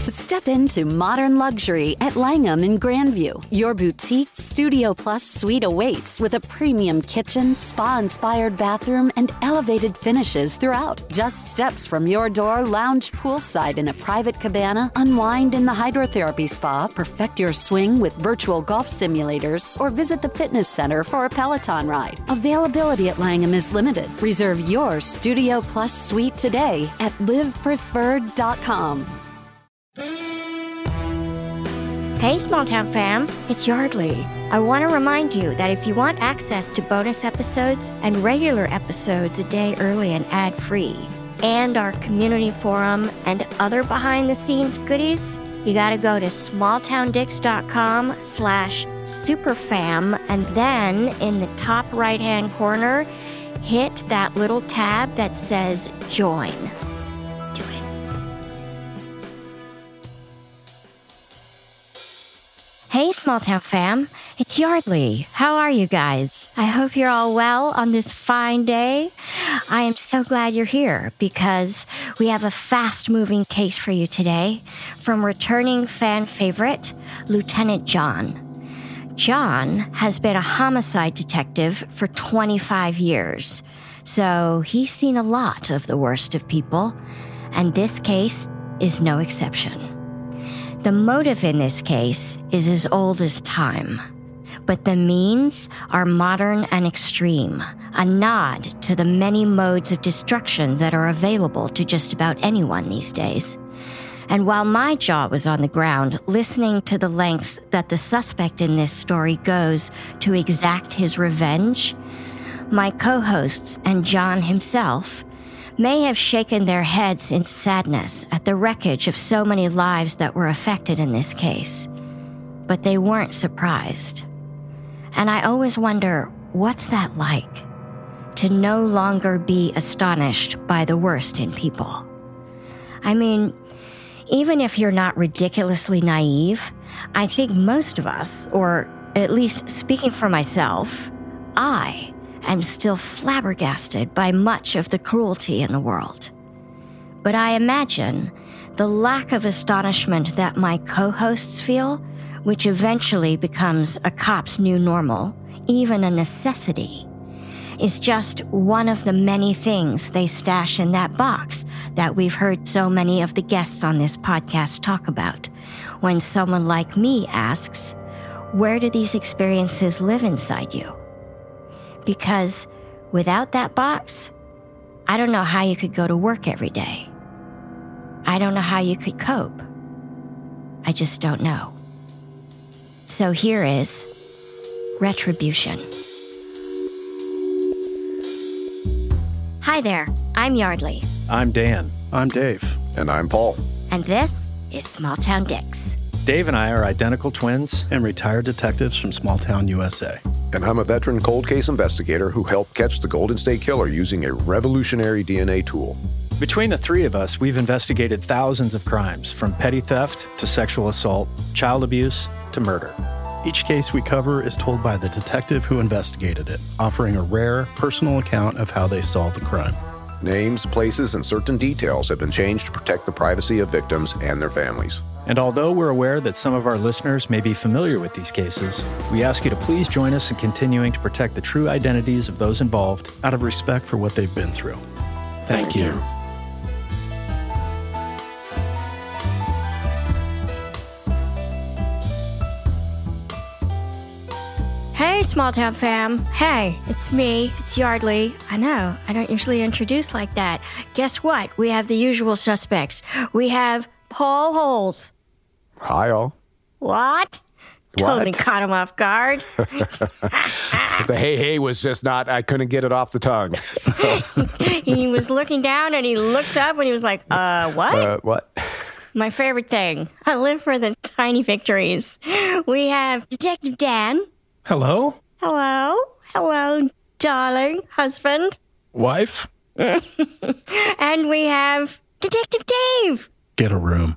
Step into modern luxury at Langham in Grandview. Your boutique Studio Plus suite awaits with a premium kitchen, spa-inspired bathroom, and elevated finishes throughout. Just steps from your door, lounge poolside in a private cabana, unwind in the hydrotherapy spa, perfect your swing with virtual golf simulators, or visit the fitness center for a Peloton ride. Availability at Langham is limited. Reserve your Studio Plus suite today at livepreferred.com. Hey, Small Town fam, it's Yardley. I want to remind you that if you want access to bonus episodes and regular episodes a day early and ad-free, and our community forum and other behind-the-scenes goodies, you got to go to smalltowndicks.com/superfam, and then in the top right-hand corner, hit that little tab that says Join. Do it. Hey, Small Town fam, it's Yardley. How are you guys? I hope you're all well on this fine day. I am so glad you're here because we have a fast-moving case for you today from returning fan favorite, Lieutenant John. John has been a homicide detective for 25 years, so he's seen a lot of the worst of people, and this case is no exception. The motive in this case is as old as time, but the means are modern and extreme, a nod to the many modes of destruction that are available to just about anyone these days. And while my jaw was on the ground, listening to the lengths that the suspect in this story goes to exact his revenge, my co-hosts and John himself may have shaken their heads in sadness at the wreckage of so many lives that were affected in this case. But they weren't surprised. And I always wonder, what's that like? To no longer be astonished by the worst in people. I mean, even if you're not ridiculously naive, I think most of us, or at least speaking for myself, I'm still flabbergasted by much of the cruelty in the world. But I imagine the lack of astonishment that my co-hosts feel, which eventually becomes a cop's new normal, even a necessity, is just one of the many things they stash in that box that we've heard so many of the guests on this podcast talk about when someone like me asks, where do these experiences live inside you? Because without that box, I don't know how you could go to work every day. I don't know how you could cope. I just don't know. So here is Retribution. Hi there, I'm Yardley. I'm Dan. I'm Dave. And I'm Paul. And this is Small Town Dicks. Dave and I are identical twins And retired detectives from Small Town, USA. And I'm a veteran cold case investigator who helped catch the Golden State Killer using a revolutionary DNA tool. Between the three of us, we've investigated thousands of crimes, from petty theft to sexual assault, child abuse to murder. Each case we cover is told by the detective who investigated it, offering a rare, personal account of how they solved the crime. Names, places, and certain details have been changed to protect the privacy of victims and their families. And although we're aware that some of our listeners may be familiar with these cases, we ask you to please join us in continuing to protect the true identities of those involved out of respect for what they've been through. Thank you. Hey, Small Town fam. Hey, it's me. It's Yardley. I know, I don't usually introduce like that. Guess what? We have the usual suspects. We have Paul Holes. Hi, all. What? Totally caught him off guard. The hey was just not, I couldn't get it off the tongue. So. He was looking down and he looked up and he was like, what? What? My favorite thing. I live for the tiny victories. We have Detective Dan. Hello? Hello? Hello, darling husband. Wife? And we have Detective Dave. Get a room.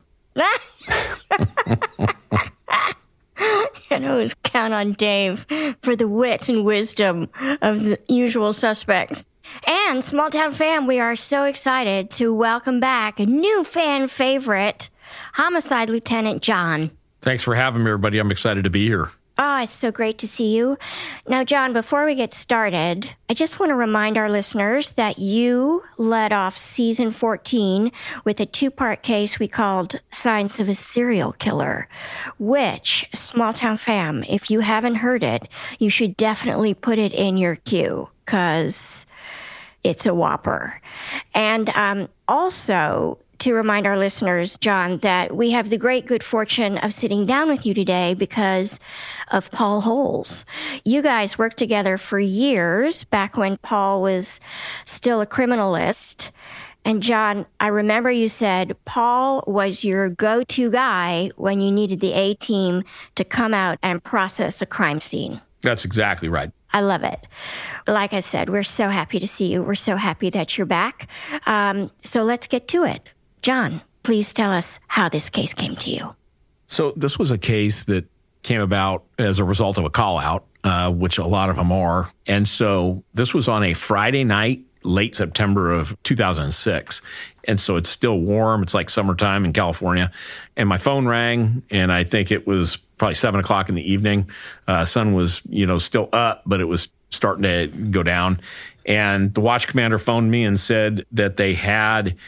can always count on Dave for the wit and wisdom of the usual suspects. And Small Town fam, we are so excited to welcome back a new fan favorite, Homicide Lieutenant John. Thanks for having me, everybody. I'm excited to be here. Oh, it's so great to see you. Now, John, before we get started, I just want to remind our listeners that you led off season 14 with a 2-part case we called Signs of a Serial Killer, which, Small Town Fam, if you haven't heard it, you should definitely put it in your queue, because it's a whopper. And also, to remind our listeners, John, that we have the great good fortune of sitting down with you today because of Paul Holes. You guys worked together for years, back when Paul was still a criminalist. And John, I remember you said Paul was your go-to guy when you needed the A-team to come out and process a crime scene. That's exactly right. I love it. Like I said, we're so happy to see you. We're so happy that you're back. So let's get to it. John, please tell us how this case came to you. So this was a case that came about as a result of a call out, which a lot of them are. And so this was on a Friday night, late September of 2006. And so it's still warm. It's like summertime in California. And my phone rang, and I think it was probably 7 o'clock in the evening. Sun was, still up, but it was starting to go down. And the watch commander phoned me and said that they had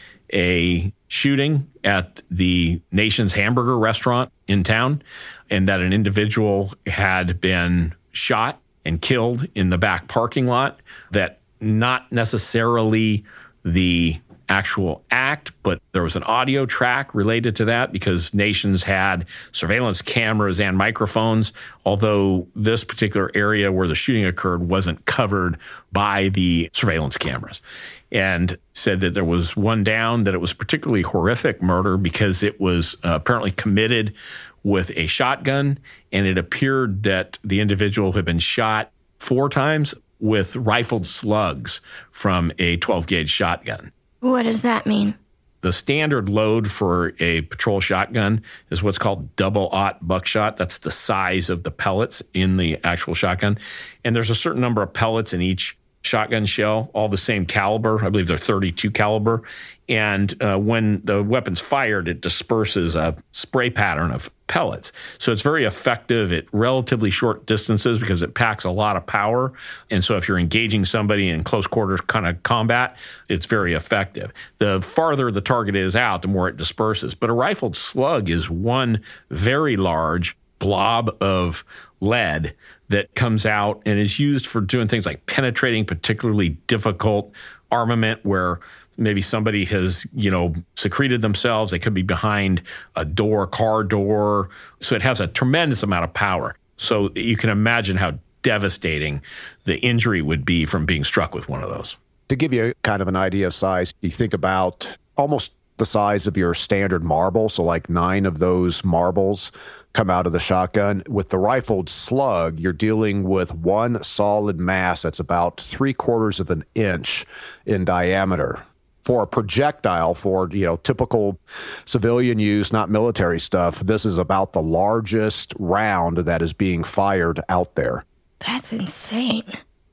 a shooting at the Nation's Hamburger restaurant in town, and that an individual had been shot and killed in the back parking lot. That not necessarily the actual act, but there was an audio track related to that because Nations had surveillance cameras and microphones, although this particular area where the shooting occurred wasn't covered by the surveillance cameras. And said that there was one down, that it was particularly horrific murder because it was apparently committed with a shotgun, and it appeared that the individual had been shot 4 times with rifled slugs from a 12-gauge shotgun. What does that mean? The standard load for a patrol shotgun is what's called double-aught buckshot. That's the size of the pellets in the actual shotgun. And there's a certain number of pellets in each shotgun shell, all the same caliber. I believe they're 32 caliber. And when the weapon's fired, it disperses a spray pattern of pellets. So it's very effective at relatively short distances because it packs a lot of power. And so if you're engaging somebody in close quarters kind of combat, it's very effective. The farther the target is out, the more it disperses. But a rifled slug is one very large blob of lead that comes out and is used for doing things like penetrating particularly difficult armament where maybe somebody has, secreted themselves. They could be behind a door, car door. So it has a tremendous amount of power. So you can imagine how devastating the injury would be from being struck with one of those. To give you kind of an idea of size, you think about almost the size of your standard marble. So like 9 of those marbles come out of the shotgun. With the rifled slug, you're dealing with one solid mass that's about 3/4 of an inch in diameter. For a projectile, for typical civilian use, not military stuff, this is about the largest round that is being fired out there. That's insane.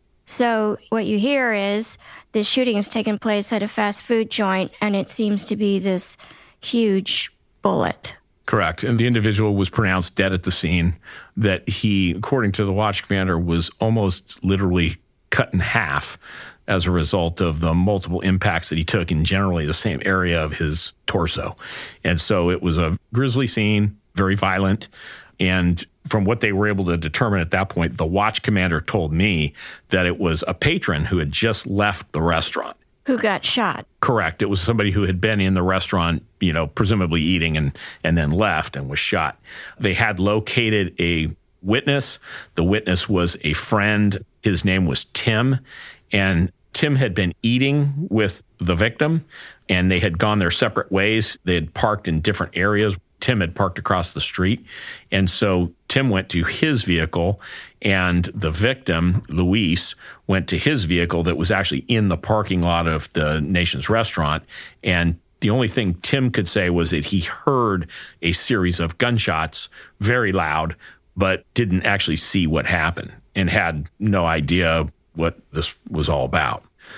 So what you hear is this shooting has taken place at a fast food joint, and it seems to be this huge bullet. Correct. And the individual was pronounced dead at the scene, that he, according to the watch commander, was almost literally cut in half as a result of the multiple impacts that he took in generally the same area of his torso. And so it was a grisly scene, very violent. And from what they were able to determine at that point, the watch commander told me that it was a patron who had just left the restaurant. Who got shot? Correct. It was somebody who had been in the restaurant, presumably eating and then left and was shot. They had located a witness. The witness was a friend. His name was Tim. And Tim had been eating with the victim, and they had gone their separate ways. They had parked in different areas. Tim had parked across the street. And so Tim went to his vehicle, and the victim, Luis, went to his vehicle that was actually in the parking lot of the Nation's restaurant. And the only thing Tim could say was that he heard a series of gunshots, very loud, but didn't actually see what happened and had no idea what this was all about.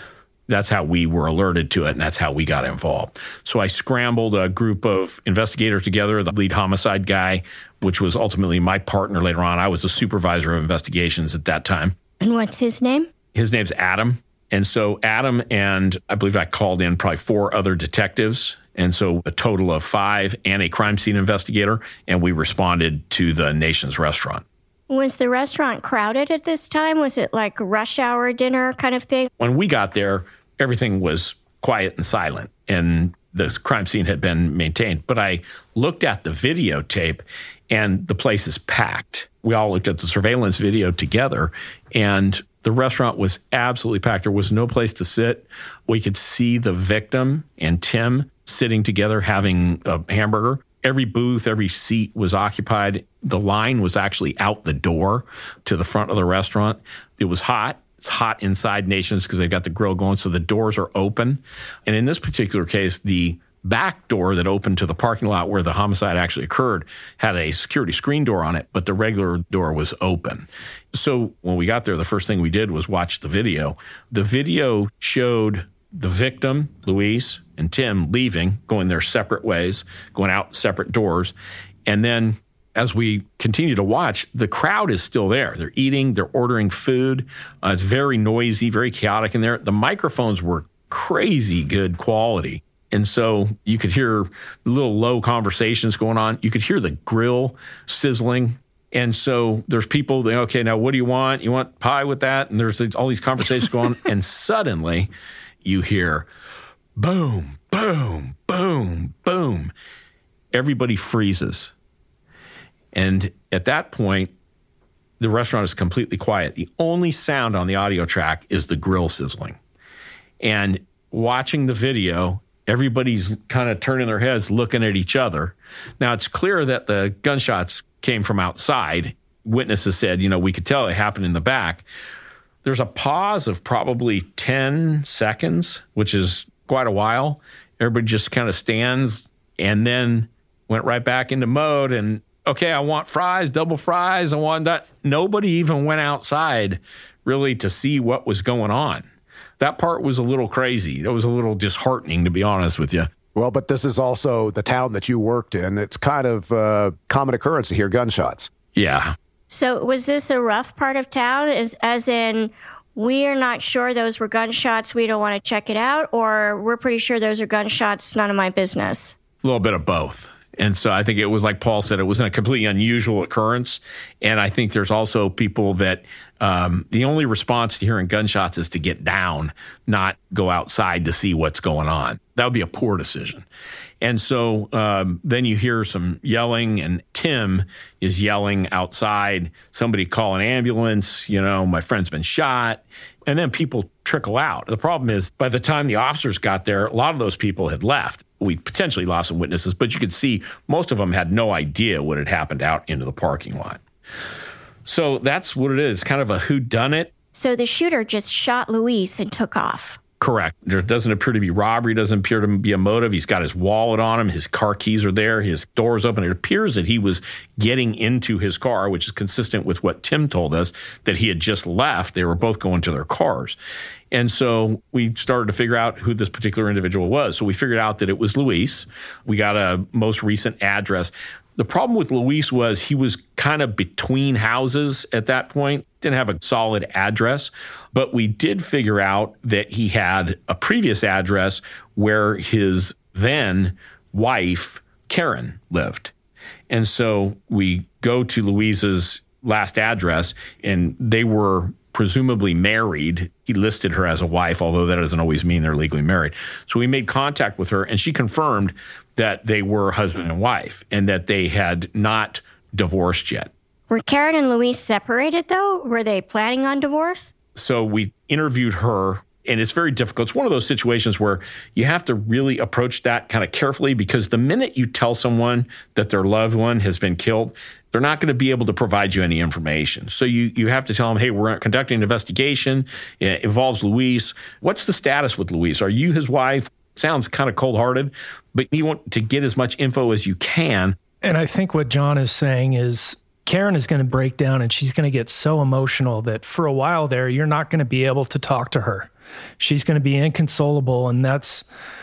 That's how we were alerted to it, and that's how we got involved. So I scrambled a group of investigators together, the lead homicide guy, which was ultimately my partner later on. I was the supervisor of investigations at that time. And what's his name? His name's Adam. And so Adam and I believe I called in probably 4 other detectives. And so a total of 5 and a crime scene investigator. And we responded to the Nation's restaurant. Was the restaurant crowded at this time? Was it like rush hour dinner kind of thing? When we got there, everything was quiet and silent, and this crime scene had been maintained. But I looked at the videotape, and the place is packed. We all looked at the surveillance video together, and the restaurant was absolutely packed. There was no place to sit. We could see the victim and Tim sitting together having a hamburger. Every booth, every seat was occupied. The line was actually out the door to the front of the restaurant. It was hot. It's hot inside Nations because they've got the grill going, so the doors are open. And in this particular case, the back door that opened to the parking lot where the homicide actually occurred had a security screen door on it, but the regular door was open. So when we got there, the first thing we did was watch the video. The video showed the victim, Luis, and Tim leaving, going their separate ways, going out separate doors. And then as we continue to watch, the crowd is still there. They're eating, they're ordering food. It's very noisy, very chaotic in there. The microphones were crazy good quality. And so you could hear little low conversations going on. You could hear the grill sizzling. And so there's people, okay, now what do you want? You want pie with that? And there's all these conversations going on. And suddenly you hear boom, boom, boom, boom. Everybody freezes. And at that point, the restaurant is completely quiet. The only sound on the audio track is the grill sizzling. And watching the video, everybody's kind of turning their heads, looking at each other. Now, it's clear that the gunshots came from outside. Witnesses said, we could tell it happened in the back. There's a pause of probably 10 seconds, which is quite a while. Everybody just kind of stands and then went right back into mode and, okay, I want fries, double fries, I want that. Nobody even went outside really to see what was going on. That part was a little crazy. It was a little disheartening, to be honest with you. Well, but this is also the town that you worked in. It's kind of a common occurrence to hear gunshots. Yeah. So was this a rough part of town? As in, we're not sure those were gunshots, we don't want to check it out, or we're pretty sure those are gunshots, none of my business? A little bit of both. And so I think it was like Paul said, it was a completely unusual occurrence. And I think there's also people that the only response to hearing gunshots is to get down, not go outside to see what's going on. That would be a poor decision. And so then you hear some yelling, and Tim is yelling outside, somebody call an ambulance, my friend's been shot. And then people trickle out. The problem is by the time the officers got there, a lot of those people had left. We potentially lost some witnesses, but you could see most of them had no idea what had happened out into the parking lot. So that's what it is, kind of a whodunit. So the shooter just shot Luis and took off. Correct. There doesn't appear to be robbery, doesn't appear to be a motive. He's got his wallet on him. His car keys are there. His door's open. It appears that he was getting into his car, which is consistent with what Tim told us, that he had just left. They were both going to their cars. And so we started to figure out who this particular individual was. So we figured out that it was Luis. We got a most recent address. The problem with Luis was he was kind of between houses at that point, didn't have a solid address, but we did figure out that he had a previous address where his then wife, Karen, lived. And so we go to Luis's last address, and they were presumably married. He listed her as a wife, although that doesn't always mean they're legally married. So we made contact with her, and she confirmed that they were husband and wife and that they had not divorced yet. Were Karen and Luis separated, though? Were they planning on divorce? So we interviewed her, and it's very difficult. It's one of those situations where you have to really approach that kind of carefully, because the minute you tell someone that their loved one has been killed, they're not going to be able to provide you any information. So you have to tell them, hey, we're conducting an investigation. It involves Luis. What's the status with Luis? Are you his wife? Sounds kind of cold-hearted, but you want to get as much info as you can. And I think what John is saying is Karen is going to break down, and she's going to get so emotional that for a while there, you're not going to be able to talk to her. she's going to be inconsolable. And that's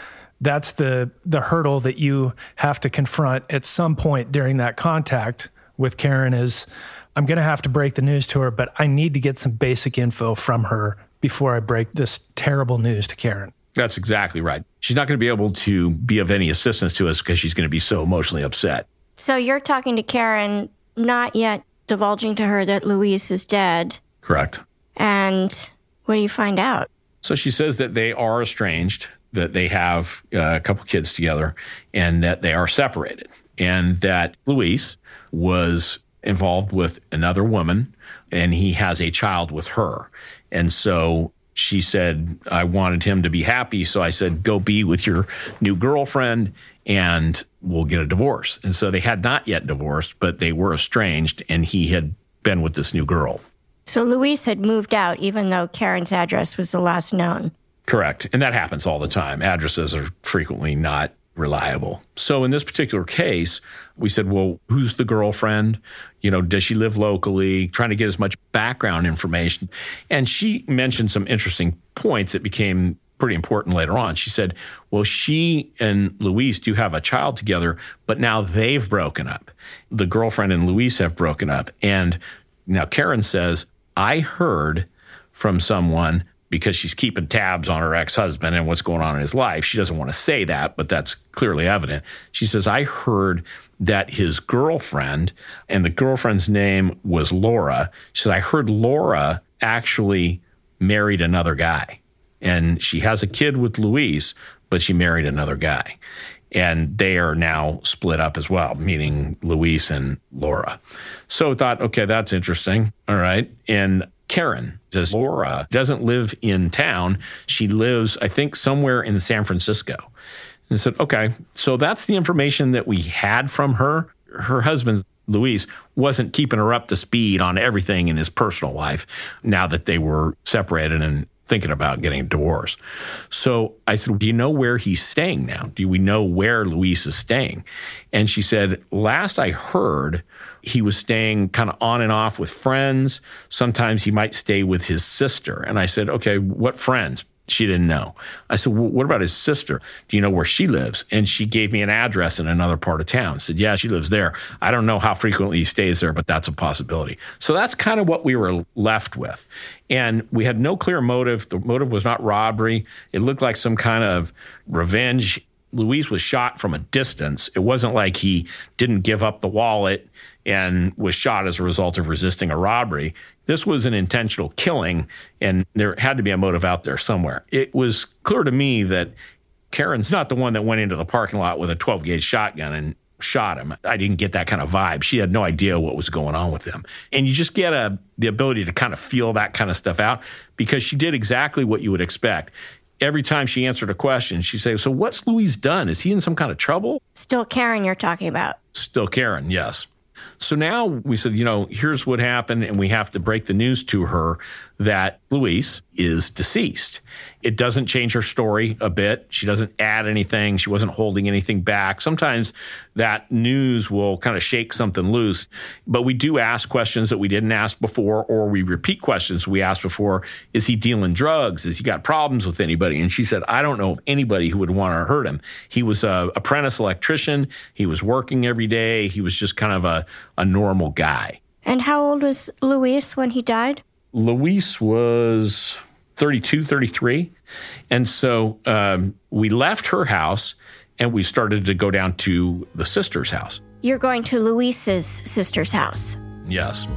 the hurdle that you have to confront at some point during that contact with Karen is, I'm going to have to break the news to her, but I need to get some basic info from her before I break this terrible news to Karen. That's exactly right. She's not going to be able to be of any assistance to us because she's going to be so emotionally upset. So you're talking to Karen, not yet divulging to her that Luis is dead. Correct. And what do you find out? So she says that they are estranged, that they have a couple kids together, and that they are separated, and that Luis was involved with another woman, and he has a child with her. And so she said, I wanted him to be happy, so I said, go be with your new girlfriend, and we'll get a divorce. And so they had not yet divorced, but they were estranged, and he had been with this new girl. So Luis had moved out, even though Karen's address was the last known. Correct. And that happens all the time. Addresses are frequently not reliable. So in this particular case, we said, well, who's the girlfriend? Does she live locally? Trying to get as much background information. And she mentioned some interesting points that became pretty important later on. She said, well, she and Luis do have a child together, but now they've broken up. The girlfriend and Luis have broken up. And now Karen says, I heard from someone, because she's keeping tabs on her ex-husband and what's going on in his life. She doesn't want to say that, but that's clearly evident. She says, I heard that his girlfriend, and the girlfriend's name was Laura. She said, I heard Laura actually married another guy. And she has a kid with Luis, but she married another guy. And they are now split up as well, meaning Luis and Laura. So I thought, okay, that's interesting. All right. And Karen says Laura doesn't live in town. She lives, I think, somewhere in San Francisco. And I said, okay, so that's the information that we had from her. Her husband, Luis, wasn't keeping her up to speed on everything in his personal life now that they were separated and thinking about getting a divorce. So I said, do you know where he's staying now? Do we know where Luis is staying? And she said, last I heard, he was staying kind of on and off with friends. Sometimes he might stay with his sister. And I said, okay, what friends? She didn't know. I said, well, what about his sister? Do you know where she lives? And she gave me an address in another part of town. I said, yeah, she lives there. I don't know how frequently he stays there, but that's a possibility. So that's kind of what we were left with. And we had no clear motive. The motive was not robbery. It looked like some kind of revenge. Luis was shot from a distance. It wasn't like he didn't give up the wallet and was shot as a result of resisting a robbery. This was an intentional killing, and there had to be a motive out there somewhere. It was clear to me that Karen's not the one that went into the parking lot with a 12-gauge shotgun and shot him. I didn't get that kind of vibe. She had no idea what was going on with him. And you just get the ability to kind of feel that kind of stuff out because she did exactly what you would expect. Every time she answered a question, she'd say, so what's Luis done? Is he in some kind of trouble? Still Karen you're talking about. Still Karen, yes. So now we said, here's what happened, and we have to break the news to her that Luis is deceased. It doesn't change her story a bit. She doesn't add anything. She wasn't holding anything back. Sometimes that news will kind of shake something loose, but we do ask questions that we didn't ask before, or we repeat questions we asked before. Is he dealing drugs? Has he got problems with anybody? And she said, I don't know of anybody who would want to hurt him. He was an apprentice electrician. He was working every day. He was just kind of a normal guy. And how old was Luis when he died? Luis was 32, 33. And so we left her house and we started to go down to the sister's house. You're going to Luis's sister's house? Yes.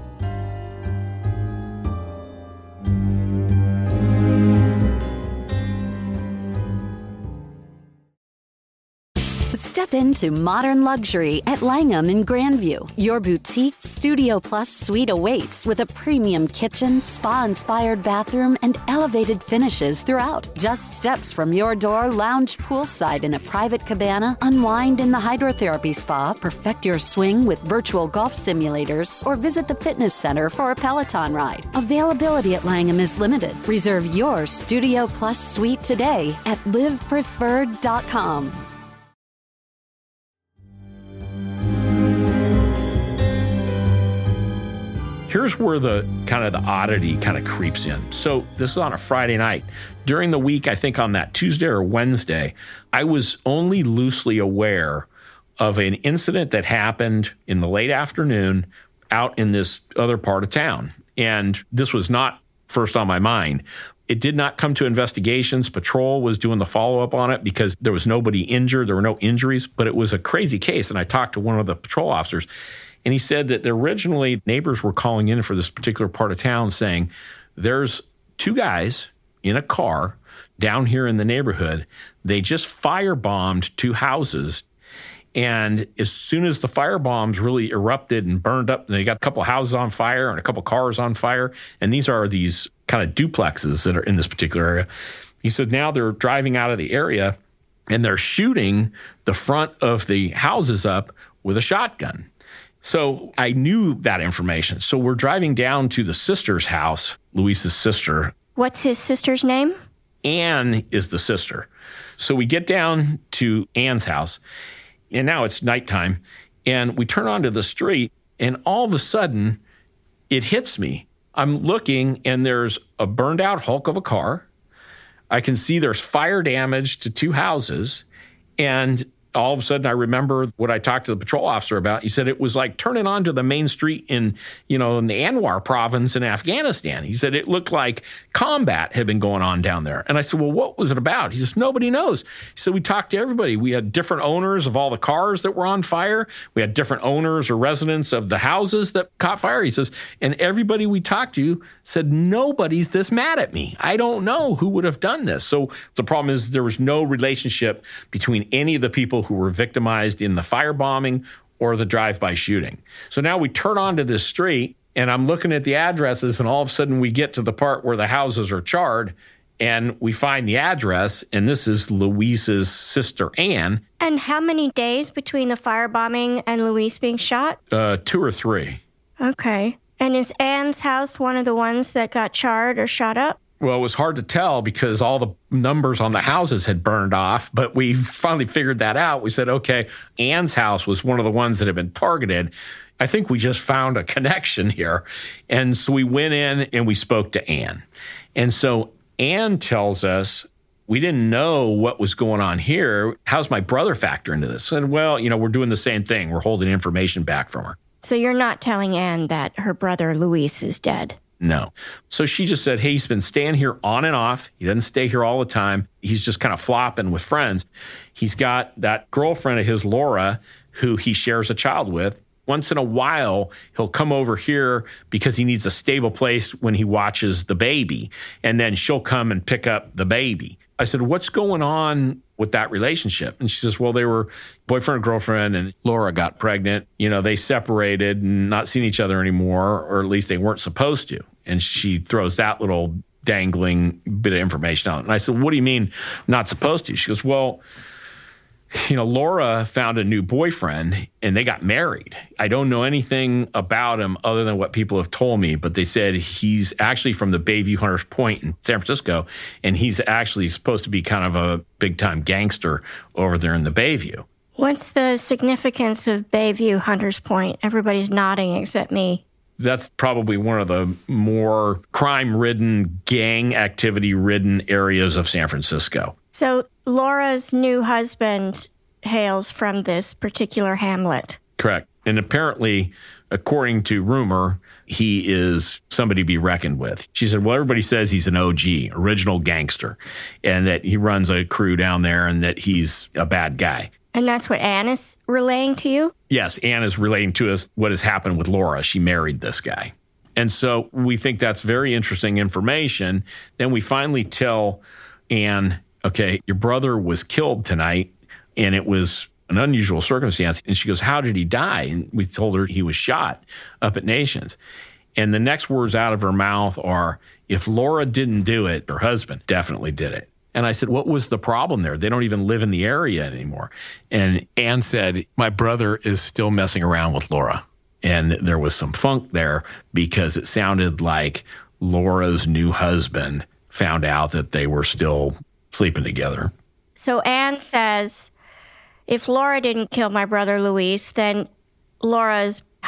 Step into modern luxury at Langham in Grandview. Your boutique Studio Plus suite awaits with a premium kitchen, spa-inspired bathroom, and elevated finishes throughout. Just steps from your door, lounge poolside in a private cabana, unwind in the hydrotherapy spa, perfect your swing with virtual golf simulators, or visit the fitness center for a Peloton ride. Availability at Langham is limited. Reserve your Studio Plus suite today at livepreferred.com. Here's where the kind of the oddity kind of creeps in. So this is on a Friday night. During the week, I think on that Tuesday or Wednesday, I was only loosely aware of an incident that happened in the late afternoon out in this other part of town. And this was not first on my mind. It did not come to investigations. Patrol was doing the follow-up on it because there was nobody injured. There were no injuries, but it was a crazy case. And I talked to one of the patrol officers, and he said that originally neighbors were calling in for this particular part of town saying, there's two guys in a car down here in the neighborhood. They just firebombed two houses. And as soon as the firebombs really erupted and burned up, they got a couple of houses on fire and a couple of cars on fire. And these are these kind of duplexes that are in this particular area. He said now they're driving out of the area and they're shooting the front of the houses up with a shotgun. So I knew that information. So we're driving down to the sister's house, Luis's sister. What's his sister's name? Anne is the sister. So we get down to Anne's house, and now it's nighttime, and we turn onto the street, and all of a sudden, it hits me. I'm looking, and there's a burned out hulk of a car. I can see there's fire damage to two houses, and all of a sudden, I remember what I talked to the patrol officer about. He said it was like turning onto the main street in the Anwar province in Afghanistan. He said it looked like combat had been going on down there. And I said, well, what was it about? He says, nobody knows. He said, we talked to everybody. We had different owners of all the cars that were on fire. We had different owners or residents of the houses that caught fire. He says, and everybody we talked to said, nobody's this mad at me. I don't know who would have done this. So the problem is there was no relationship between any of the people who were victimized in the firebombing or the drive-by shooting. So now we turn onto this street, and I'm looking at the addresses, and all of a sudden we get to the part where the houses are charred, and we find the address, and this is Luis's sister, Anne. And how many days between the firebombing and Luis being shot? 2 or 3. Okay. And is Anne's house one of the ones that got charred or shot up? Well, it was hard to tell because all the numbers on the houses had burned off, but we finally figured that out. We said, okay, Anne's house was one of the ones that had been targeted. I think we just found a connection here. And so we went in and we spoke to Anne. And so Anne tells us, we didn't know what was going on here. How's my brother factor into this? I said, well, we're doing the same thing. We're holding information back from her. So you're not telling Anne that her brother Luis is dead? No. So she just said, hey, he's been staying here on and off. He doesn't stay here all the time. He's just kind of flopping with friends. He's got that girlfriend of his, Laura, who he shares a child with. Once in a while, he'll come over here because he needs a stable place when he watches the baby. And then she'll come and pick up the baby. I said, what's going on with that relationship? And she says, well, they were boyfriend and girlfriend, and Laura got pregnant. They separated and not seen each other anymore, or at least they weren't supposed to. And she throws that little dangling bit of information out. And I said, what do you mean not supposed to? She goes, well, Laura found a new boyfriend and they got married. I don't know anything about him other than what people have told me, but they said he's actually from the Bayview Hunters Point in San Francisco, and he's actually supposed to be kind of a big-time gangster over there in the Bayview. What's the significance of Bayview Hunters Point? Everybody's nodding except me. That's probably one of the more crime-ridden, gang activity-ridden areas of San Francisco. So Laura's new husband hails from this particular hamlet. Correct. And apparently, according to rumor, he is somebody to be reckoned with. She said, well, everybody says he's an OG, original gangster, and that he runs a crew down there and that he's a bad guy. And that's what Anne is relaying to you? Yes, Anne is relating to us what has happened with Laura. She married this guy. And so we think that's very interesting information. Then we finally tell Anne, okay, your brother was killed tonight, and it was an unusual circumstance. And she goes, how did he die? And we told her he was shot up at Nations. And the next words out of her mouth are, if Laura didn't do it, her husband definitely did it. And I said, what was the problem there? They don't even live in the area anymore. And Anne said, my brother is still messing around with Laura. And there was some funk there because it sounded like Laura's new husband found out that they were still sleeping together. So Anne says, if Laura didn't kill my brother Luis, then Laura's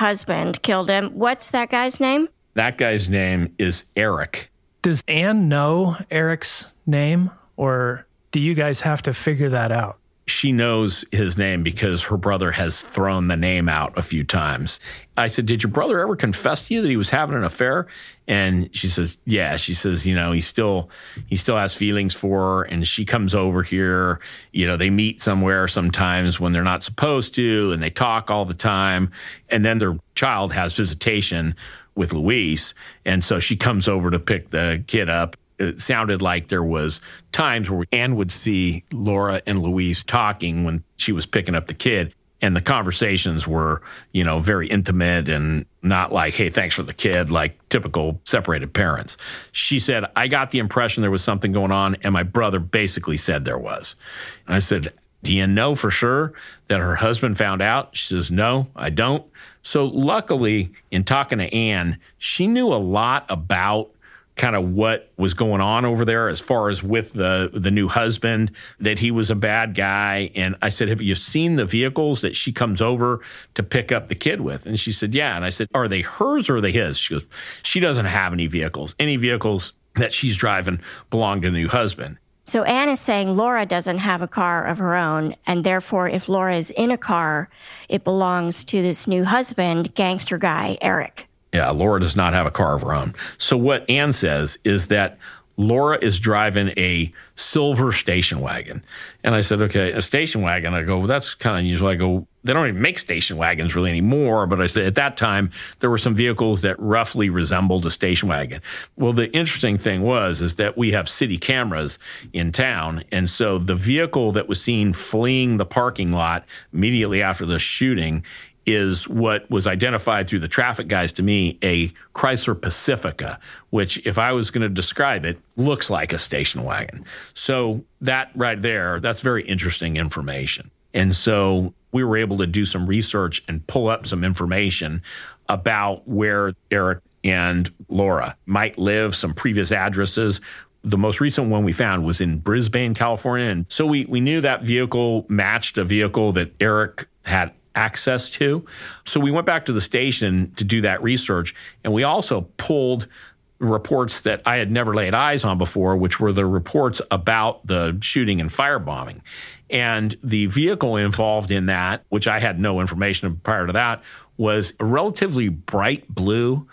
husband killed him. What's that guy's name? That guy's name is Eric. Does Anne know Eric's name, or do you guys have to figure that out? She knows his name because her brother has thrown the name out a few times. I said, did your brother ever confess to you that he was having an affair? And she says, yeah. She says, he still has feelings for her. And she comes over here. They meet somewhere sometimes when they're not supposed to, and they talk all the time. And then their child has visitation with Luis. And so she comes over to pick the kid up. It sounded like there was times where Anne would see Laura and Luis talking when she was picking up the kid. And the conversations were, very intimate and not like, hey, thanks for the kid, like typical separated parents. She said, I got the impression there was something going on, and my brother basically said there was. I said, do you know for sure that her husband found out? She says, no, I don't. So luckily, in talking to Anne, she knew a lot about kind of what was going on over there as far as with the new husband, that he was a bad guy. And I said, have you seen the vehicles that she comes over to pick up the kid with? And she said, yeah. And I said, are they hers or are they his? She goes, she doesn't have any vehicles. Any vehicles that she's driving belong to the new husband. So Anne is saying Laura doesn't have a car of her own, and therefore if Laura is in a car, it belongs to this new husband, gangster guy, Eric. Yeah, Laura does not have a car of her own. So what Anne says is that Laura is driving a silver station wagon. And I said, okay, a station wagon. I go, well, that's kind of unusual. I go, they don't even make station wagons really anymore. But I said at that time, there were some vehicles that roughly resembled a station wagon. Well, the interesting thing is that we have city cameras in town. And so the vehicle that was seen fleeing the parking lot immediately after the shooting is what was identified through the traffic guys to me, a Chrysler Pacifica, which if I was going to describe it, looks like a station wagon. So that right there, that's very interesting information. And so we were able to do some research and pull up some information about where Eric and Laura might live, some previous addresses. The most recent one we found was in Brisbane, California. And so we knew that vehicle matched a vehicle that Eric had access to. So we went back to the station to do that research. And we also pulled reports that I had never laid eyes on before, which were the reports about the shooting and firebombing. And the vehicle involved in that, which I had no information prior to that, was a relatively bright blue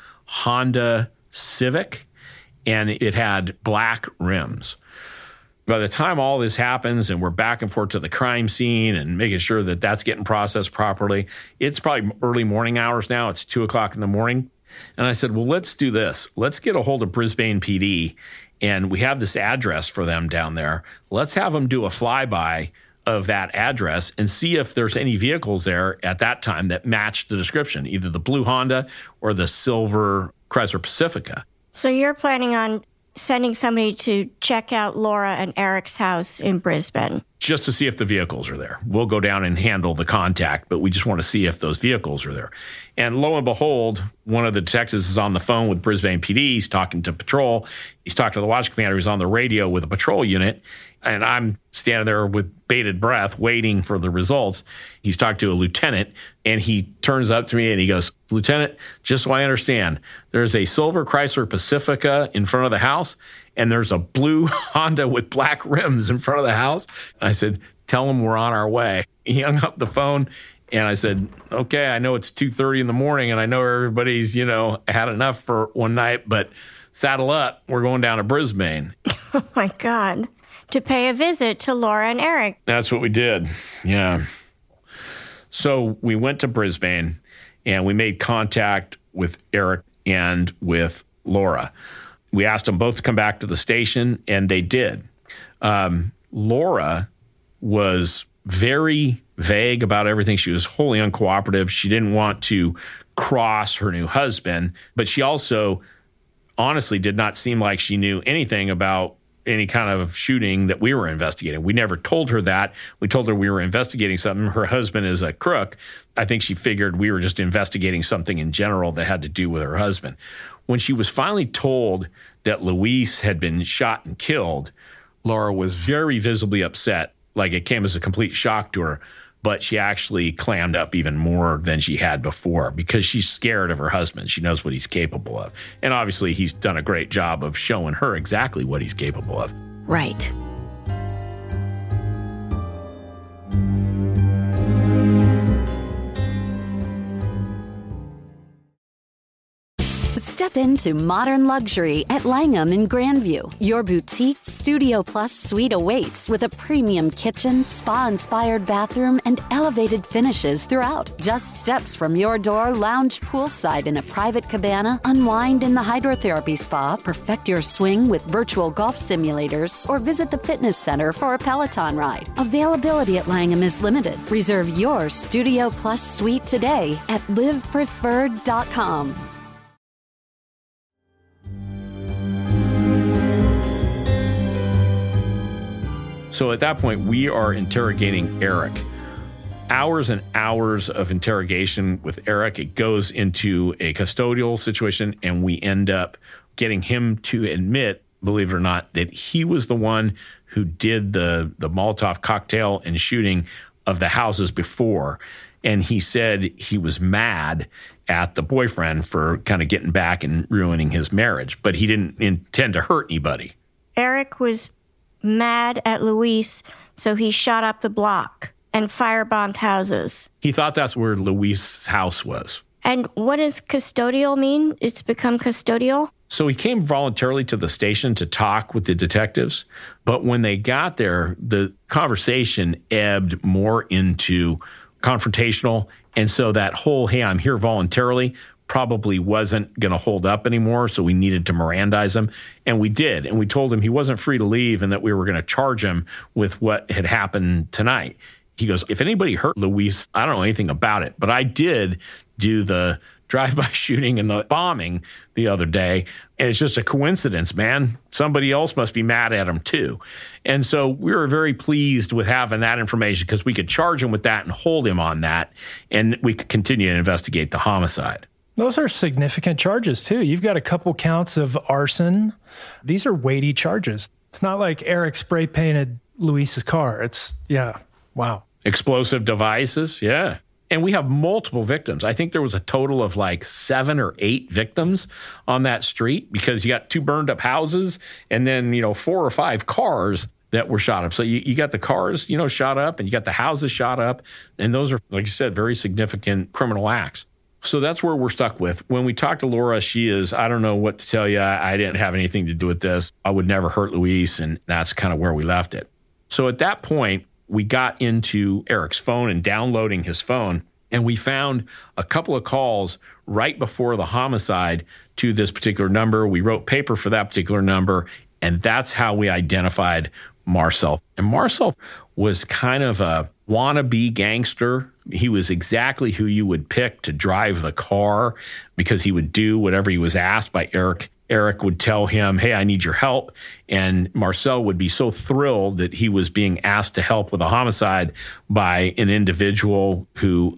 Honda Civic, and it had black rims. By the time all this happens and we're back and forth to the crime scene and making sure that that's getting processed properly, it's probably early morning hours now. It's 2:00 in the morning. And I said, well, let's do this. Let's get a hold of Brisbane PD. And we have this address for them down there. Let's have them do a flyby of that address and see if there's any vehicles there at that time that match the description, either the blue Honda or the silver Chrysler Pacifica. So you're planning on sending somebody to check out Laura and Eric's house in Brisbane? Just to see if the vehicles are there. We'll go down and handle the contact, but we just want to see if those vehicles are there. And lo and behold, one of the detectives is on the phone with Brisbane PD. He's talking to patrol. He's talking to the watch commander who's on the radio with a patrol unit. And I'm standing there with bated breath waiting for the results. He's talking to a lieutenant, and he turns up to me and he goes, Lieutenant, just so I understand, there's a silver Chrysler Pacifica in front of the house, and there's a blue Honda with black rims in front of the house. I said, tell him we're on our way. He hung up the phone, and I said, okay, I know it's 2:30 in the morning, and I know everybody's, had enough for one night, but saddle up. We're going down to Brisbane. Oh, my God. To pay a visit to Laura and Eric. That's what we did. Yeah. So we went to Brisbane, and we made contact with Eric and with Laura. We asked them both to come back to the station, and they did. Laura was very vague about everything. She was wholly uncooperative. She didn't want to cross her new husband, but she also honestly did not seem like she knew anything about any kind of shooting that we were investigating. We never told her that. We told her we were investigating something. Her husband is a crook. I think she figured we were just investigating something in general that had to do with her husband. When she was finally told that Luis had been shot and killed, Laura was very visibly upset, like it came as a complete shock to her. but she actually clammed up even more than she had before because she's scared of her husband. She knows what he's capable of. And obviously, he's done a great job of showing her exactly what he's capable of. Right. Step into modern luxury at Langham in Grandview. Your boutique Studio Plus suite awaits with a premium kitchen, spa-inspired bathroom, and elevated finishes throughout. Just steps from your door, lounge poolside in a private cabana, unwind in the hydrotherapy spa, perfect your swing with virtual golf simulators, or visit the fitness center for a Peloton ride. Availability at Langham is limited. Reserve your Studio Plus suite today at livepreferred.com. So at that point, we are interrogating Eric. Hours and hours of interrogation with Eric. It goes into a custodial situation, and we end up getting him to admit, believe it or not, that he was the one who did the Molotov cocktail and shooting of the houses before. And he said he was mad at the boyfriend for kind of getting back and ruining his marriage, but he didn't intend to hurt anybody. Eric was mad at Luis, so he shot up the block and firebombed houses. He thought that's where Luis's house was. And what does custodial mean? It's become custodial? So he came voluntarily to the station to talk with the detectives. But when they got there, the conversation ebbed more into confrontational. And so that whole, hey, I'm here voluntarily, probably wasn't going to hold up anymore, so we needed to Mirandize him. And we did. And we told him he wasn't free to leave and that we were going to charge him with what had happened tonight. He goes, if anybody hurt Luis, I don't know anything about it, but I did do the drive-by shooting and the bombing the other day, and it's just a coincidence, man. Somebody else must be mad at him too. And so we were very pleased with having that information because we could charge him with that and hold him on that, and we could continue to investigate the homicide. Those are significant charges, too. You've got a couple counts of arson. These are weighty charges. It's not like Eric spray painted Luis's car. Wow. Explosive devices, yeah. And we have multiple victims. I think there was a total of like 7 or 8 victims on that street because you got 2 burned up houses and then, 4 or 5 cars that were shot up. So you got the cars, shot up, and you got the houses shot up. And those are, like you said, very significant criminal acts. So that's where we're stuck with. When we talk to Laura, she is, I don't know what to tell you. I didn't have anything to do with this. I would never hurt Luis. And that's kind of where we left it. So at that point, we got into Eric's phone and downloading his phone. And we found a couple of calls right before the homicide to this particular number. We wrote paper for that particular number. And that's how we identified Marcel. And Marcel was kind of a wannabe gangster. He was exactly who you would pick to drive the car because he would do whatever he was asked by Eric. Eric would tell him, hey, I need your help. And Marcel would be so thrilled that he was being asked to help with a homicide by an individual who,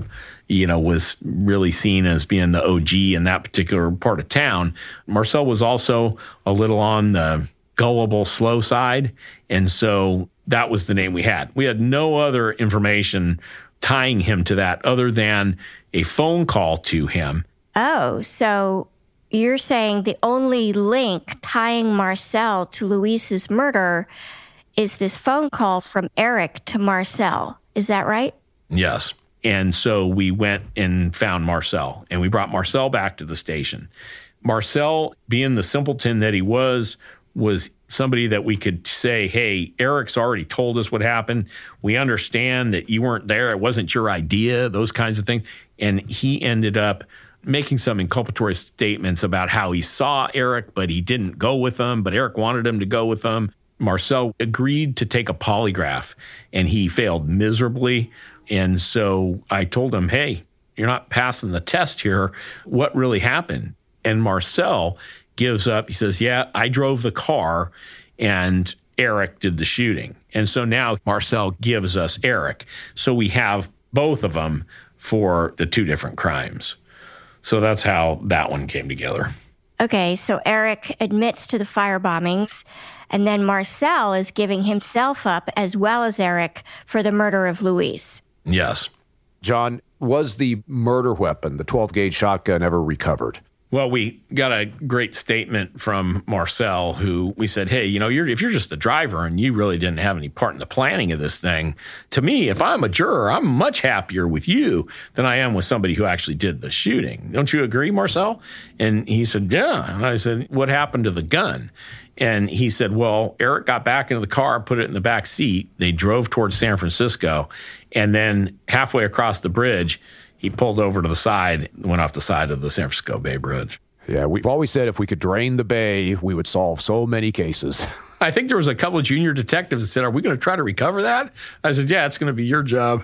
was really seen as being the OG in that particular part of town. Marcel was also a little on the gullible, slow side. And so that was the name we had. We had no other information tying him to that other than a phone call to him. Oh, so you're saying the only link tying Marcel to Luis's murder is this phone call from Eric to Marcel. Is that right? Yes. And so we went and found Marcel, and we brought Marcel back to the station. Marcel, being the simpleton that he was somebody that we could say, hey, Eric's already told us what happened. We understand that you weren't there. It wasn't your idea, those kinds of things. And he ended up making some inculpatory statements about how he saw Eric, but he didn't go with him, but Eric wanted him to go with him. Marcel agreed to take a polygraph, and he failed miserably. And so I told him, hey, you're not passing the test here. What really happened? And Marcel gives up. He says, yeah, I drove the car and Eric did the shooting. And so now Marcel gives us Eric. So we have both of them for the 2 different crimes. So that's how that one came together. Okay, so Eric admits to the firebombings, and then Marcel is giving himself up as well as Eric for the murder of Luis. Yes. John, was the murder weapon, the 12-gauge shotgun, ever recovered? Well, we got a great statement from Marcel, who we said, hey, if you're just the driver and you really didn't have any part in the planning of this thing, to me, if I'm a juror, I'm much happier with you than I am with somebody who actually did the shooting. Don't you agree, Marcel? And he said, yeah. And I said, what happened to the gun? And he said, well, Eric got back into the car, put it in the back seat. They drove towards San Francisco. And then halfway across the bridge, he pulled over to the side, went off the side of the San Francisco Bay Bridge. Yeah, we've always said if we could drain the bay, we would solve so many cases. I think there was a couple of junior detectives that said, are we going to try to recover that? I said, yeah, it's going to be your job.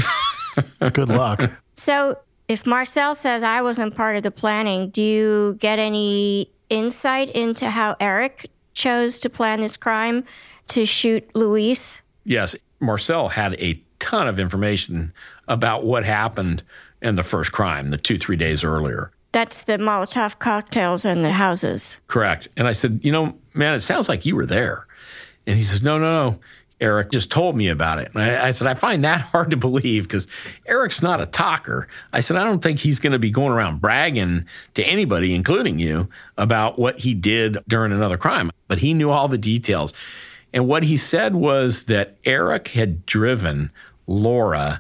Good luck. So if Marcel says I wasn't part of the planning, do you get any insight into how Eric chose to plan this crime to shoot Luis? Yes, Marcel had a ton of information about what happened in the first crime, the 2-3 days earlier. That's the Molotov cocktails and the houses. Correct. And I said, man, it sounds like you were there. And he says, no. Eric just told me about it. And I said, I find that hard to believe because Eric's not a talker. I said, I don't think he's going to be going around bragging to anybody, including you, about what he did during another crime. But he knew all the details. And what he said was that Eric had driven Laura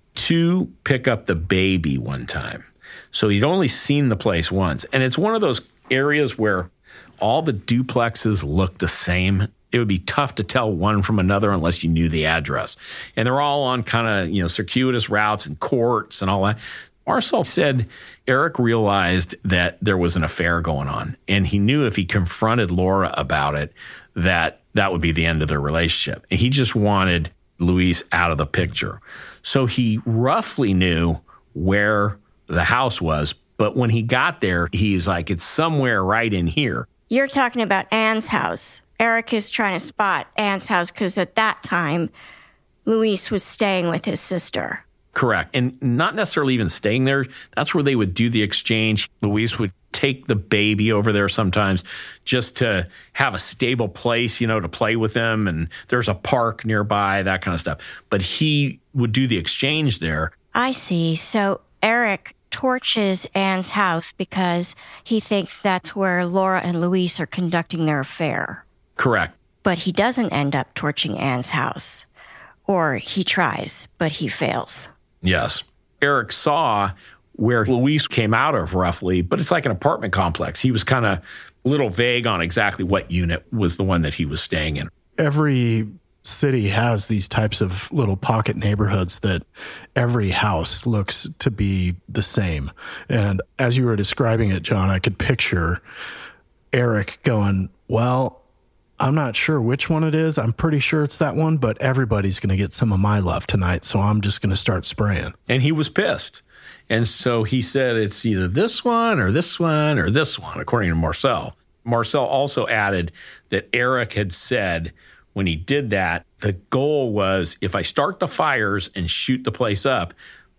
to pick up the baby one time. So he'd only seen the place once. And it's one of those areas where all the duplexes look the same. It would be tough to tell one from another unless you knew the address. And they're all on kind of, circuitous routes and courts and all that. Marcel said Eric realized that there was an affair going on. And he knew if he confronted Laura about it, that would be the end of their relationship. And he just wanted Luis out of the picture. So he roughly knew where the house was. But when he got there, he's like, it's somewhere right in here. You're talking about Anne's house. Eric is trying to spot Anne's house because at that time, Luis was staying with his sister. Correct. And not necessarily even staying there. That's where they would do the exchange. Luis would take the baby over there sometimes just to have a stable place, to play with them. And there's a park nearby, that kind of stuff. But he would do the exchange there. I see. So Eric torches Anne's house because he thinks that's where Laura and Luis are conducting their affair. Correct. But he doesn't end up torching Anne's house. Or he tries, but he fails. Yes. Eric saw where Luis came out of roughly, but it's like an apartment complex. He was kind of a little vague on exactly what unit was the one that he was staying in. Every city has these types of little pocket neighborhoods that every house looks to be the same. And as you were describing it, John, I could picture Eric going, well, I'm not sure which one it is. I'm pretty sure it's that one, but everybody's going to get some of my love tonight, so I'm just going to start spraying. And he was pissed. And so he said it's either this one or this one or this one, according to Marcel. Marcel also added that Eric had said when he did that, the goal was if I start the fires and shoot the place up,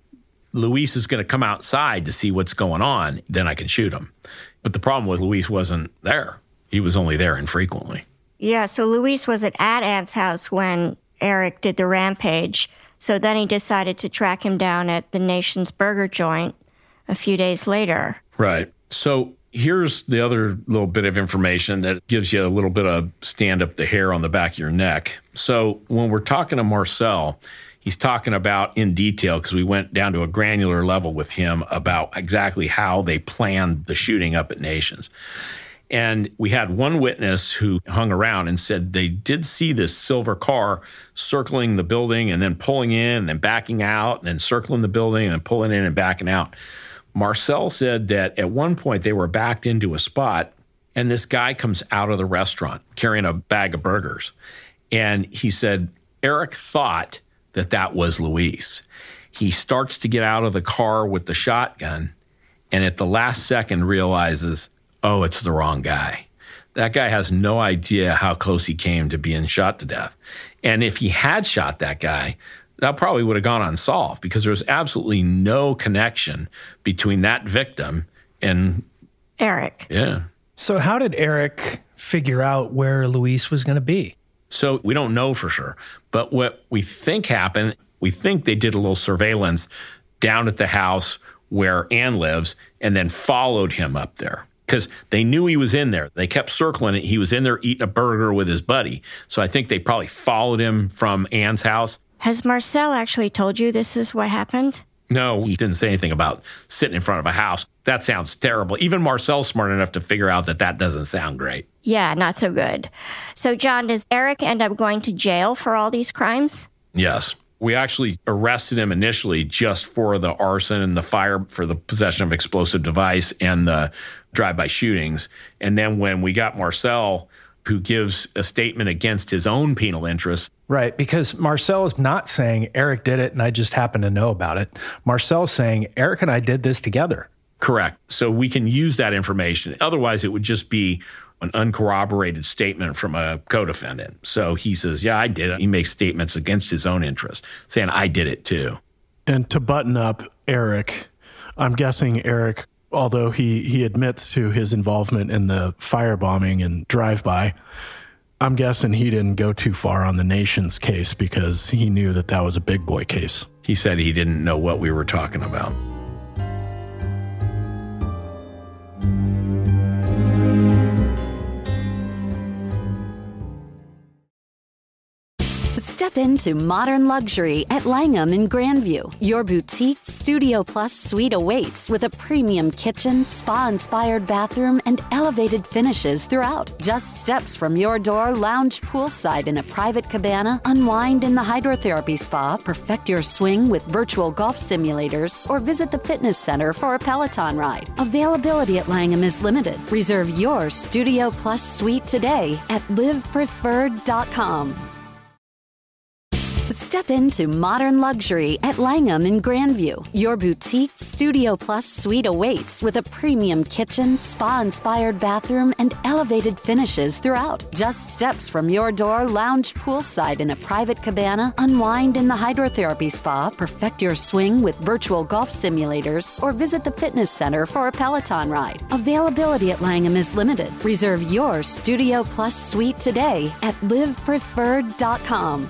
Luis is going to come outside to see what's going on, then I can shoot him. But the problem was Luis wasn't there. He was only there infrequently. Yeah, so Luis wasn't at Anne's house when Eric did the rampage. So then he decided to track him down at the Nation's Burger joint a few days later. Right. So here's the other little bit of information that gives you a little bit of stand up the hair on the back of your neck. So when we're talking to Marcel, he's talking about in detail, because we went down to a granular level with him about exactly how they planned the shooting up at Nations. And we had one witness who hung around and said they did see this silver car circling the building and then pulling in and then backing out and then circling the building and then pulling in and backing out. Marcel said that at one point they were backed into a spot and this guy comes out of the restaurant carrying a bag of burgers. And he said Eric thought that was Luis. He starts to get out of the car with the shotgun and at the last second realizes, oh, it's the wrong guy. That guy has no idea how close he came to being shot to death. And if he had shot that guy, that probably would have gone unsolved because there's absolutely no connection between that victim and Eric. Yeah. So how did Eric figure out where Luis was going to be? So we don't know for sure. But what we think happened We think they did a little surveillance down at the house where Ann lives and then followed him up there because they knew he was in there. They kept circling it. He was in there eating a burger with his buddy. So I think they probably followed him from Ann's house. Has Marcel actually told you this is what happened? No, he didn't say anything about sitting in front of a house. That sounds terrible. Even Marcel's smart enough to figure out that doesn't sound great. Yeah, not so good. So, John, does Eric end up going to jail for all these crimes? Yes. We actually arrested him initially just for the arson and the fire for the possession of explosive device and the drive-by shootings. And then when we got Marcel, who gives a statement against his own penal interests. Right, because Marcel is not saying Eric did it and I just happen to know about it. Marcel's saying Eric and I did this together. Correct. So we can use that information. Otherwise, it would just be an uncorroborated statement from a co-defendant. So he says, yeah, I did it. He makes statements against his own interests, saying I did it too. And to button up Eric, I'm guessing Eric, although he admits to his involvement in the firebombing and drive-by, I'm guessing he didn't go too far on the Nation's case because he knew that was a big boy case. He said he didn't know what we were talking about. Step into modern luxury at Langham in Grandview. Your boutique Studio Plus suite awaits with a premium kitchen, spa-inspired bathroom, and elevated finishes throughout. Just steps from your door, lounge poolside in a private cabana, unwind in the hydrotherapy spa, perfect your swing with virtual golf simulators, or visit the fitness center for a Peloton ride. Availability at Langham is limited. Reserve your Studio Plus suite today at livepreferred.com. Step into modern luxury at Langham in Grandview. Your boutique Studio Plus suite awaits with a premium kitchen, spa-inspired bathroom, and elevated finishes throughout. Just steps from your door, lounge poolside in a private cabana, unwind in the hydrotherapy spa, perfect your swing with virtual golf simulators, or visit the fitness center for a Peloton ride. Availability at Langham is limited. Reserve your Studio Plus suite today at livepreferred.com.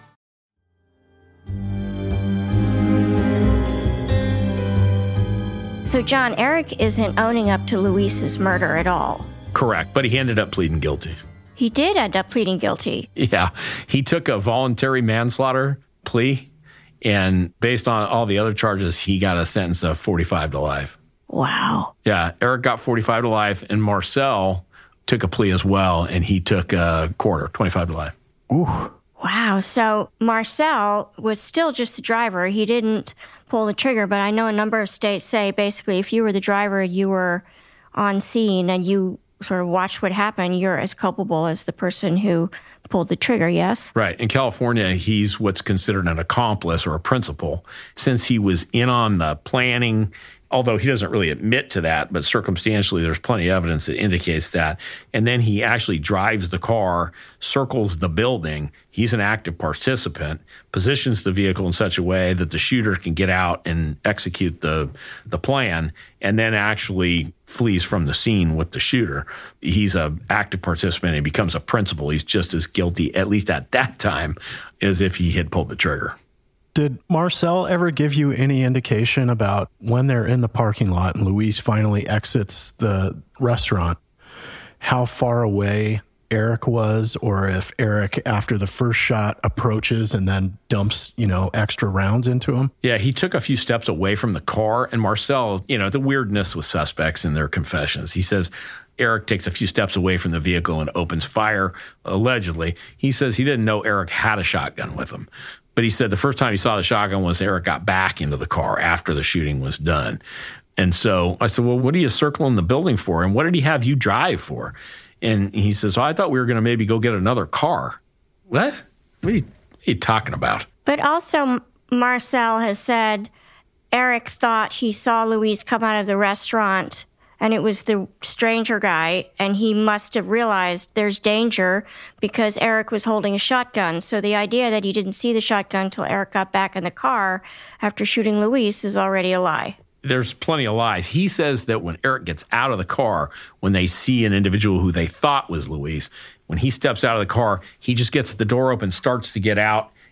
So, John, Eric isn't owning up to Luis's murder at all. Correct, but he ended up pleading guilty. He did end up pleading guilty. Yeah, he took a voluntary manslaughter plea, and based on all the other charges, he got a sentence of 45 to life. Wow. Yeah, Eric got 45 to life, and Marcel took a plea as well, and he took a quarter, 25 to life. Ooh. Wow. So Marcel was still just the driver. He didn't pull the trigger, but I know a number of states say basically if you were the driver, you were on scene and you sort of watched what happened, you're as culpable as the person who pulled the trigger, yes? Right. In California, he's what's considered an accomplice or a principal. Since he was in on the planning, although he doesn't really admit to that, but circumstantially there's plenty of evidence that indicates that. And then he actually drives the car, circles the building. He's an active participant, positions the vehicle in such a way that the shooter can get out and execute the plan, and then actually flees from the scene with the shooter. He's an active participant and becomes a principal. He's just as guilty, at least at that time, as if he had pulled the trigger. Did Marcel ever give you any indication about when they're in the parking lot and Luis finally exits the restaurant, how far away Eric was, or if Eric, after the first shot, approaches and then dumps, extra rounds into him? Yeah, he took a few steps away from the car, and Marcel, the weirdness with suspects in their confessions. He says Eric takes a few steps away from the vehicle and opens fire, allegedly. He says he didn't know Eric had a shotgun with him. But he said the first time he saw the shotgun was Eric got back into the car after the shooting was done. And so I said, well, what are you circling the building for? And what did he have you drive for? And he says, I thought we were going to maybe go get another car. What? What are you talking about? But also, Marcel has said Eric thought he saw Luis come out of the restaurant and it was the stranger guy, and he must have realized there's danger because Eric was holding a shotgun. So the idea that he didn't see the shotgun until Eric got back in the car after shooting Luis is already a lie. There's plenty of lies. He says that when Eric gets out of the car, when they see an individual who they thought was Luis, when he steps out of the car, he just gets the door open, starts to get out,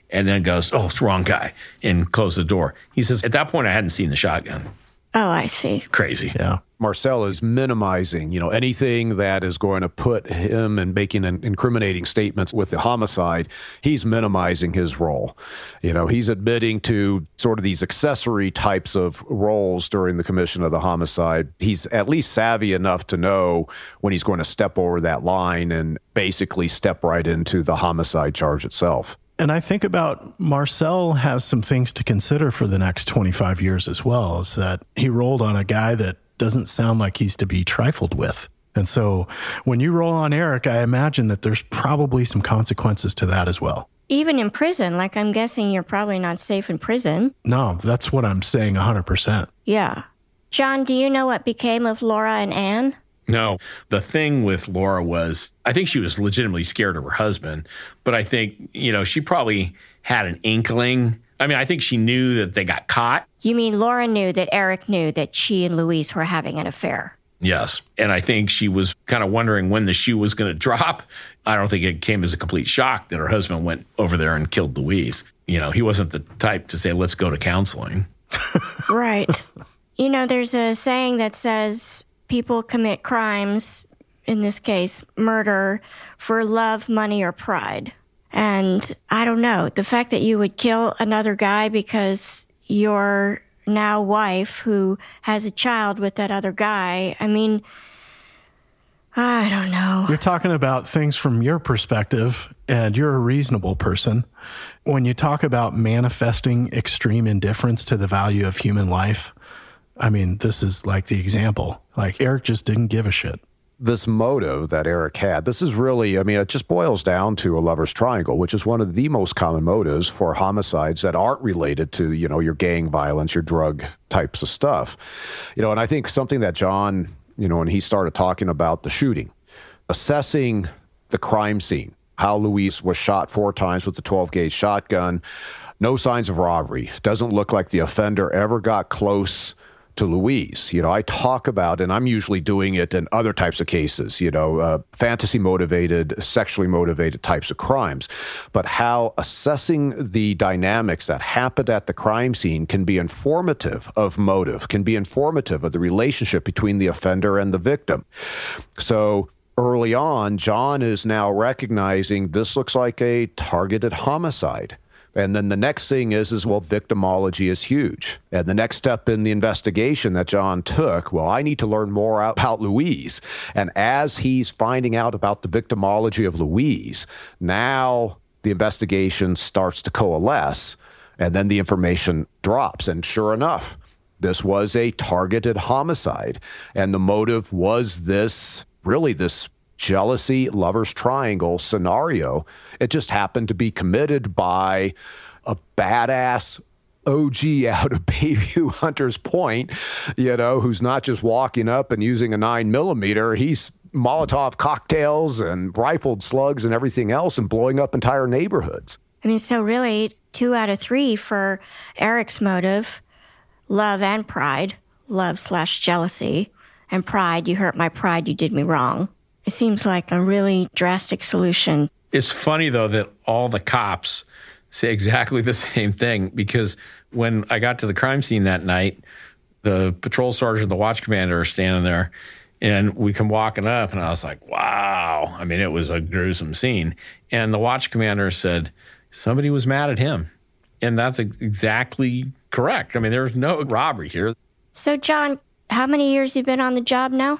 and then goes, oh, it's the wrong guy, and closed the door. He says, at that point, I hadn't seen the shotgun. Oh, I see. Crazy. Yeah. Marcel is minimizing, anything that is going to put him and making incriminating statements with the homicide. He's minimizing his role. He's admitting to sort of these accessory types of roles during the commission of the homicide. He's at least savvy enough to know when he's going to step over that line and basically step right into the homicide charge itself. And I think about Marcel has some things to consider for the next 25 years as well, is that he rolled on a guy that doesn't sound like he's to be trifled with. And so when you roll on Eric, I imagine that there's probably some consequences to that as well. Even in prison, like I'm guessing you're probably not safe in prison. No, that's what I'm saying 100%. Yeah. John, do you know what became of Laura and Anne? No, the thing with Laura was, I think she was legitimately scared of her husband, but I think, she probably had an inkling. I mean, I think she knew that they got caught. You mean Laura knew that Eric knew that she and Louise were having an affair? Yes. And I think she was kind of wondering when the shoe was going to drop. I don't think it came as a complete shock that her husband went over there and killed Louise. He wasn't the type to say, let's go to counseling. Right. There's a saying that says, people commit crimes, in this case, murder, for love, money, or pride. And I don't know, the fact that you would kill another guy because your now wife, who has a child with that other guy, I mean, I don't know. You're talking about things from your perspective, and you're a reasonable person. When you talk about manifesting extreme indifference to the value of human life, I mean, this is like the example. Like, Eric just didn't give a shit. This motive that Eric had, this is really, it just boils down to a lover's triangle, which is one of the most common motives for homicides that aren't related to, your gang violence, your drug types of stuff. And I think something that John, when he started talking about the shooting, assessing the crime scene, how Louise was shot 4 times with the 12-gauge shotgun, no signs of robbery. Doesn't look like the offender ever got close to Louise. I talk about, and I'm usually doing it in other types of cases, fantasy motivated, sexually motivated types of crimes, but how assessing the dynamics that happened at the crime scene can be informative of motive, can be informative of the relationship between the offender and the victim. So early on, John is now recognizing this looks like a targeted homicide. And then the next thing is victimology is huge. And the next step in the investigation that John took, I need to learn more about Louise. And as he's finding out about the victimology of Louise, now the investigation starts to coalesce, and then the information drops. And sure enough, this was a targeted homicide. And the motive was this jealousy, lover's triangle scenario. It just happened to be committed by a badass OG out of Bayview Hunters Point, who's not just walking up and using a 9mm. He's Molotov cocktails and rifled slugs and everything else and blowing up entire neighborhoods. I mean, so really 2 out of 3 for Eric's motive, love and pride, love/jealousy, and pride, you hurt my pride, you did me wrong. It seems like a really drastic solution. It's funny, though, that all the cops say exactly the same thing, because when I got to the crime scene that night, the patrol sergeant, the watch commander are standing there, and we come walking up, and I was like, wow. I mean, it was a gruesome scene. And the watch commander said, somebody was mad at him. And that's exactly correct. I mean, there's no robbery here. So, John, how many years you been on the job now?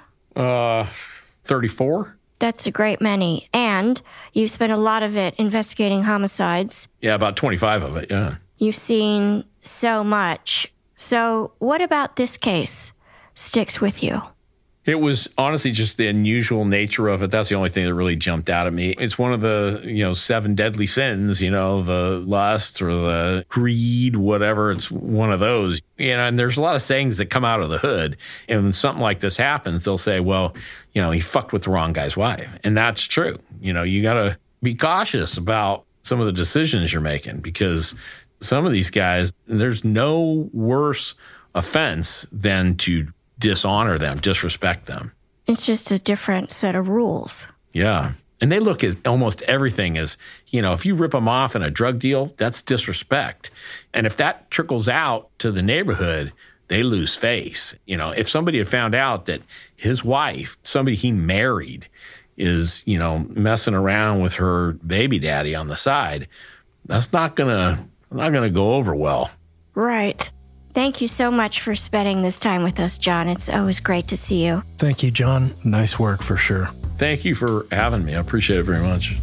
34. That's a great many. And you've spent a lot of it investigating homicides. Yeah, about 25 of it, yeah. You've seen so much. So what about this case sticks with you? It was honestly just the unusual nature of it. That's the only thing that really jumped out at me. It's one of the, 7 deadly sins, the lust or the greed, whatever. It's one of those. And there's a lot of sayings that come out of the hood. And when something like this happens, they'll say, well, he fucked with the wrong guy's wife. And that's true. You got to be cautious about some of the decisions you're making, because some of these guys, there's no worse offense than to dishonor them, disrespect them. It's just a different set of rules. Yeah. And they look at almost everything as, if you rip them off in a drug deal, that's disrespect. And if that trickles out to the neighborhood, they lose face. If somebody had found out that his wife, somebody he married, is, messing around with her baby daddy on the side, that's not gonna go over well. Right. Thank you so much for spending this time with us, John. It's always great to see you. Thank you, John. Nice work for sure. Thank you for having me. I appreciate it very much.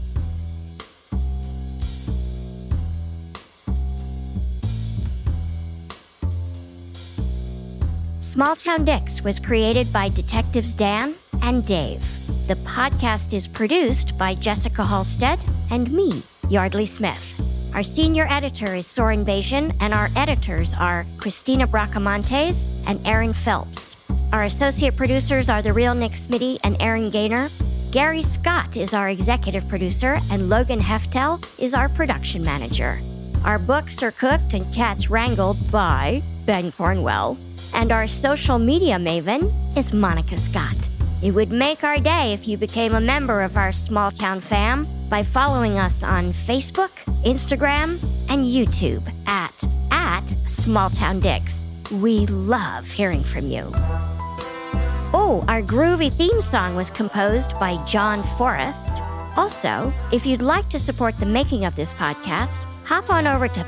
Small Town Dicks was created by Detectives Dan and Dave. The podcast is produced by Jessica Halstead and me, Yardley Smith. Our senior editor is Soren Bajan, and our editors are Christina Bracamontes and Aaron Phelps. Our associate producers are The Real Nick Smitty and Aaron Gaynor. Gary Scott is our executive producer, and Logan Heftel is our production manager. Our books are cooked and cats wrangled by Ben Cornwell. And our social media maven is Monica Scott. It would make our day if you became a member of our Small Town fam by following us on Facebook, Instagram, and YouTube at Small Town Dicks. We love hearing from you. Oh, our groovy theme song was composed by John Forrest. Also, if you'd like to support the making of this podcast, hop on over to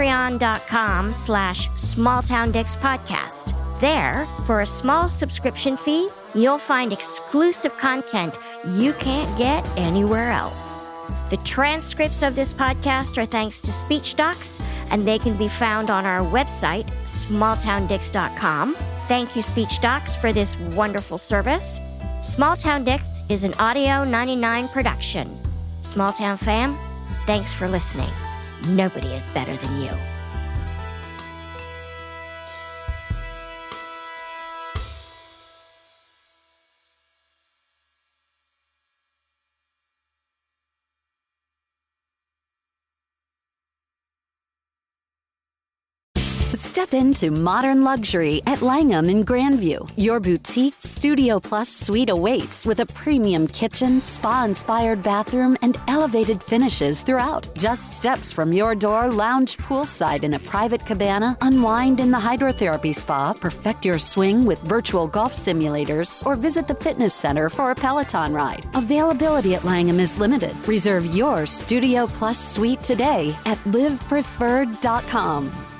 patreon.com/smalltowndickspodcast. There, for a small subscription fee, you'll find exclusive content you can't get anywhere else. The transcripts of this podcast are thanks to SpeechDocs, and they can be found on our website, smalltowndicks.com. Thank you, SpeechDocs, for this wonderful service. Small Town Dicks is an Audio 99 production. Small Town fam, thanks for listening. Nobody is better than you. Step into modern luxury at Langham in Grandview. Your boutique Studio Plus suite awaits with a premium kitchen, spa-inspired bathroom, and elevated finishes throughout. Just steps from your door, lounge poolside in a private cabana, unwind in the hydrotherapy spa, perfect your swing with virtual golf simulators, or visit the fitness center for a Peloton ride. Availability at Langham is limited. Reserve your Studio Plus suite today at livepreferred.com.